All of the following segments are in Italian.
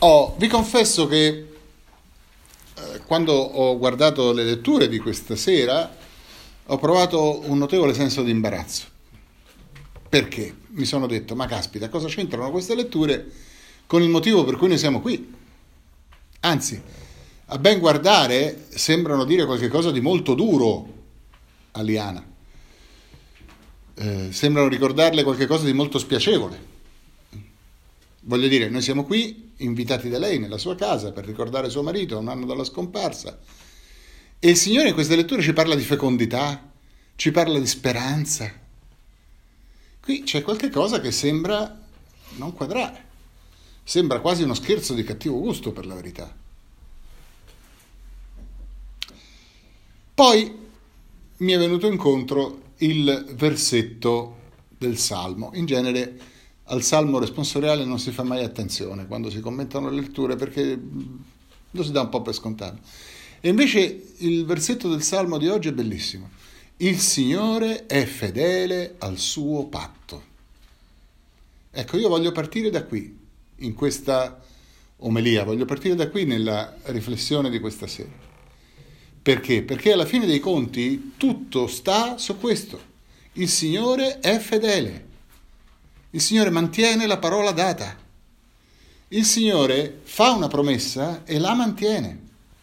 Vi confesso che quando ho guardato le letture di questa sera ho provato un notevole senso di imbarazzo. Perché? Mi sono detto, ma caspita, cosa c'entrano queste letture con il motivo per cui noi siamo qui? Anzi, a ben guardare sembrano dire qualcosa di molto duro a Liana. Sembrano ricordarle qualcosa di molto spiacevole. Voglio dire, noi siamo qui invitati da lei nella sua casa per ricordare suo marito a un anno dalla scomparsa. E il Signore in queste letture ci parla di fecondità, ci parla di speranza. Qui c'è qualche cosa che sembra non quadrare. Sembra quasi uno scherzo di cattivo gusto, per la verità. Poi mi è venuto incontro il versetto del Salmo. In genere al Salmo responsoriale non si fa mai attenzione quando si commentano le letture perché lo si dà un po' per scontato. E invece il versetto del Salmo di oggi è bellissimo. Il Signore è fedele al suo patto. Ecco, io voglio partire da qui, in questa omelia, voglio partire da qui nella riflessione di questa sera. Perché? Perché alla fine dei conti tutto sta su questo. Il Signore è fedele. Il Signore mantiene la parola data. Il Signore fa una promessa e la mantiene.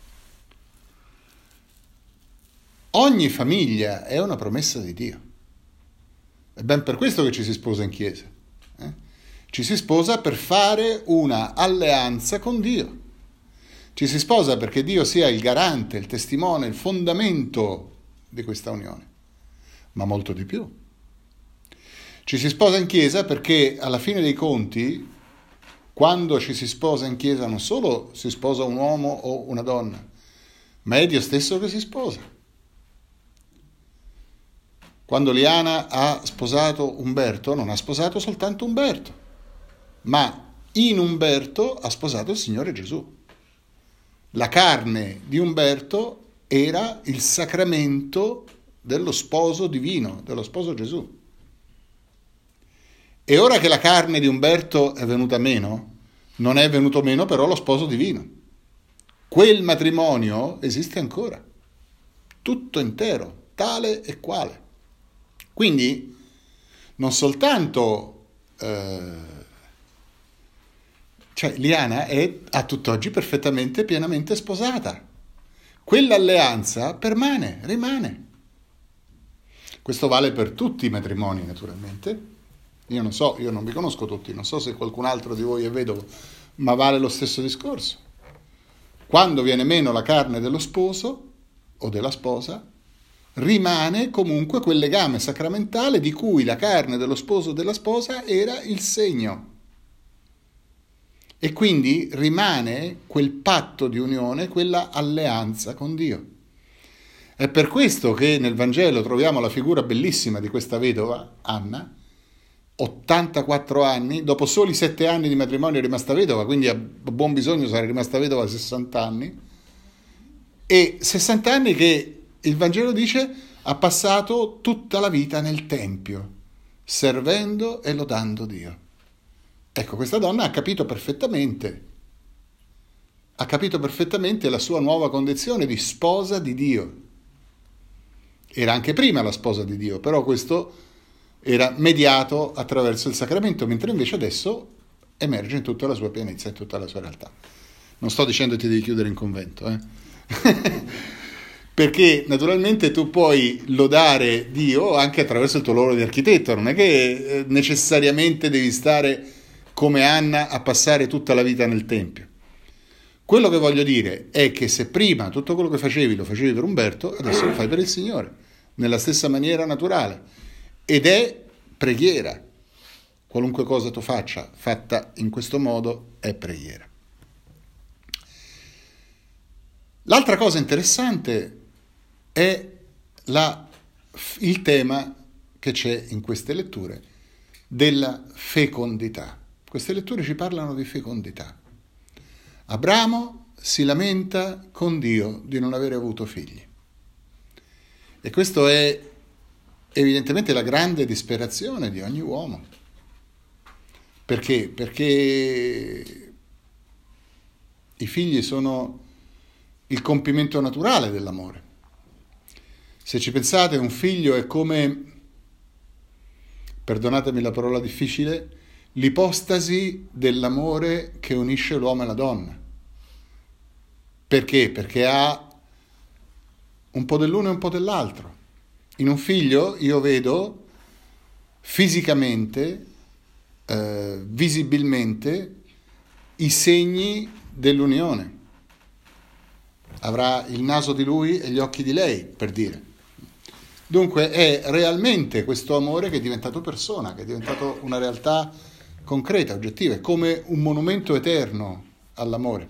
Ogni famiglia è una promessa di Dio. È ben per questo che ci si sposa in chiesa. Ci si sposa per fare una alleanza con Dio. Ci si sposa perché Dio sia il garante, il testimone, il fondamento di questa unione. Ma molto di più. Ci si sposa in chiesa perché alla fine dei conti, quando ci si sposa in chiesa, non solo si sposa un uomo o una donna, ma è Dio stesso che si sposa. Quando Liana ha sposato Umberto, non ha sposato soltanto Umberto, ma in Umberto ha sposato il Signore Gesù. La carne di Umberto era il sacramento dello sposo divino, dello sposo Gesù. E ora che la carne di Umberto è venuta meno, non è venuto meno però lo sposo divino. Quel matrimonio esiste ancora, tutto intero, tale e quale. Quindi non soltanto Liana è a tutt'oggi perfettamente, pienamente sposata. Quell'alleanza permane, rimane. Questo vale per tutti i matrimoni, naturalmente. Io non so, io non vi conosco tutti, non so se qualcun altro di voi è vedovo, ma vale lo stesso discorso. Quando viene meno la carne dello sposo o della sposa, rimane comunque quel legame sacramentale di cui la carne dello sposo o della sposa era il segno. E quindi rimane quel patto di unione, quella alleanza con Dio. È per questo che nel Vangelo troviamo la figura bellissima di questa vedova, Anna, 84 anni, dopo soli 7 anni di matrimonio è rimasta vedova, quindi a buon bisogno sarà rimasta vedova a 60 anni, e 60 anni che il Vangelo dice ha passato tutta la vita nel Tempio, servendo e lodando Dio. Ecco, questa donna ha capito perfettamente la sua nuova condizione di sposa di Dio. Era anche prima la sposa di Dio, però questo era mediato attraverso il sacramento, mentre invece adesso emerge in tutta la sua pienezza, in tutta la sua realtà. Non sto dicendo che ti devi chiudere in convento, perché naturalmente tu puoi lodare Dio anche attraverso il tuo lavoro di architetto, non è che necessariamente devi stare come Anna a passare tutta la vita nel Tempio. Quello che voglio dire è che se prima tutto quello che facevi lo facevi per Umberto, adesso lo fai per il Signore, nella stessa maniera naturale. Ed è preghiera. Qualunque cosa tu faccia, fatta in questo modo, è preghiera. L'altra cosa interessante è il tema che c'è in queste letture della fecondità. Queste letture ci parlano di fecondità. Abramo si lamenta con Dio di non avere avuto figli. E questo è evidentemente la grande disperazione di ogni uomo. Perché? Perché I figli sono il compimento naturale dell'amore. Se ci pensate, un figlio è come, perdonatemi la parola difficile, l'ipostasi dell'amore che unisce l'uomo e la donna. Perché? Perché ha un po' dell'uno e un po' dell'altro. In un figlio io vedo fisicamente, visibilmente, i segni dell'unione. Avrà il naso di lui e gli occhi di lei, per dire. Dunque è realmente questo amore che è diventato persona, che è diventato una realtà concreta, oggettiva, è come un monumento eterno all'amore.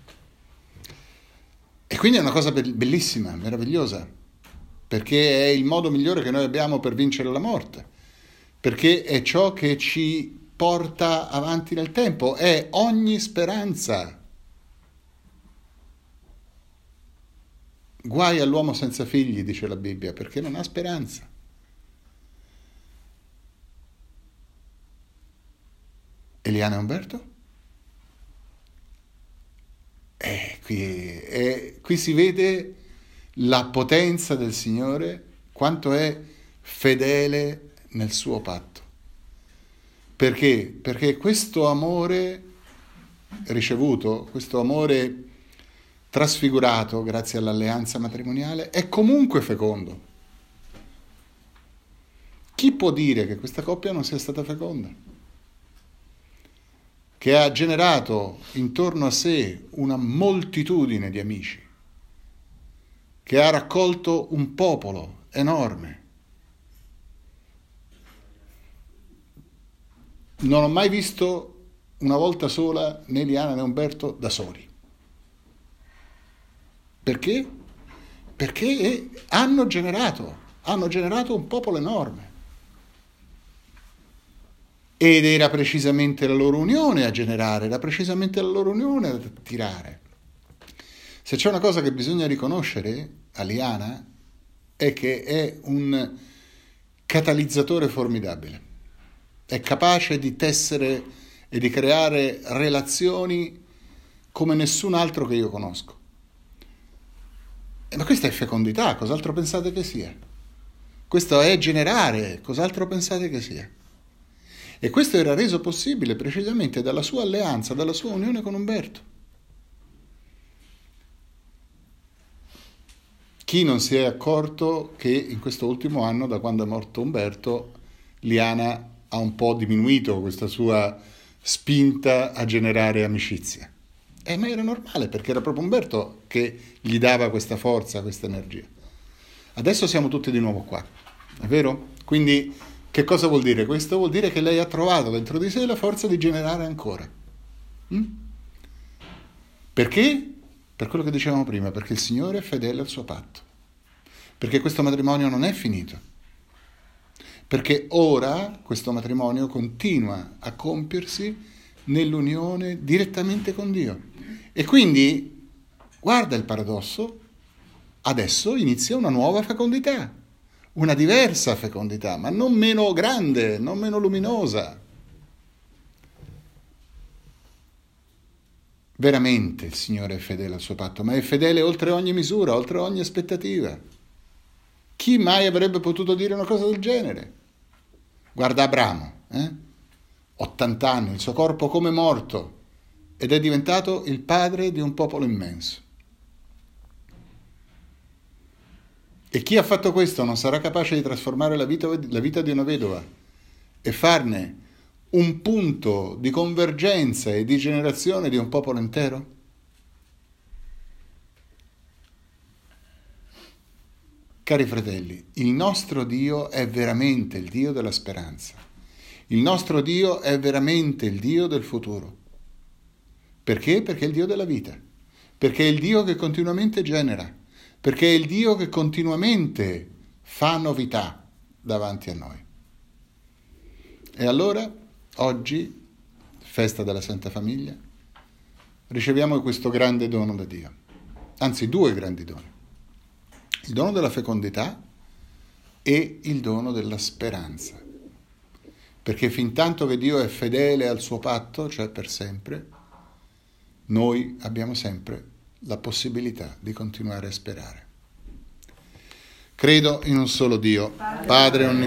E quindi è una cosa bellissima, meravigliosa, perché è il modo migliore che noi abbiamo per vincere la morte, perché è ciò che ci porta avanti nel tempo, è ogni speranza. Guai all'uomo senza figli, dice la Bibbia, perché non ha speranza. Eliana e Umberto? Qui si vede la potenza del Signore, quanto è fedele nel suo patto. Perché? Perché questo amore ricevuto, questo amore trasfigurato grazie all'alleanza matrimoniale, è comunque fecondo. Chi può dire che questa coppia non sia stata feconda? Che ha generato intorno a sé una moltitudine di amici, che ha raccolto un popolo enorme. Non ho mai visto una volta sola né Eliana né Umberto da soli. Perché? Perché hanno generato un popolo enorme. Ed era precisamente la loro unione a generare, era precisamente la loro unione a attirare. Se c'è una cosa che bisogna riconoscere a Liana è che è un catalizzatore formidabile. È capace di tessere e di creare relazioni come nessun altro che io conosco. Ma questa è fecondità, cos'altro pensate che sia? Questo è generare, cos'altro pensate che sia? E questo era reso possibile precisamente dalla sua alleanza, dalla sua unione con Umberto. Chi non si è accorto che in questo ultimo anno, da quando è morto Umberto, Liana ha un po' diminuito questa sua spinta a generare amicizia? Ma era normale, perché era proprio Umberto che gli dava questa forza, questa energia. Adesso siamo tutti di nuovo qua, è vero? Quindi che cosa vuol dire? Questo vuol dire che lei ha trovato dentro di sé la forza di generare ancora. Perché? Per quello che dicevamo prima, perché il Signore è fedele al suo patto. Perché questo matrimonio non è finito. Perché ora questo matrimonio continua a compiersi nell'unione direttamente con Dio. E quindi, guarda il paradosso, adesso inizia una nuova fecondità, una diversa fecondità, ma non meno grande, non meno luminosa. Veramente il Signore è fedele al suo patto, ma è fedele oltre ogni misura, oltre ogni aspettativa. Chi mai avrebbe potuto dire una cosa del genere? Guarda Abramo, 80 anni, il suo corpo come morto, ed è diventato il padre di un popolo immenso. E chi ha fatto questo non sarà capace di trasformare la vita di una vedova e farne un punto di convergenza e di generazione di un popolo intero? Cari fratelli, il nostro Dio è veramente il Dio della speranza. Il nostro Dio è veramente il Dio del futuro. Perché? Perché è il Dio della vita. Perché è il Dio che continuamente genera. Perché è il Dio che continuamente fa novità davanti a noi. E allora, oggi, festa della Santa Famiglia, riceviamo questo grande dono da Dio. Anzi, due grandi doni. Il dono della fecondità e il dono della speranza. Perché fin tanto che Dio è fedele al suo patto, cioè per sempre, noi abbiamo sempre la possibilità di continuare a sperare. Credo in un solo Dio, Padre onnipotente,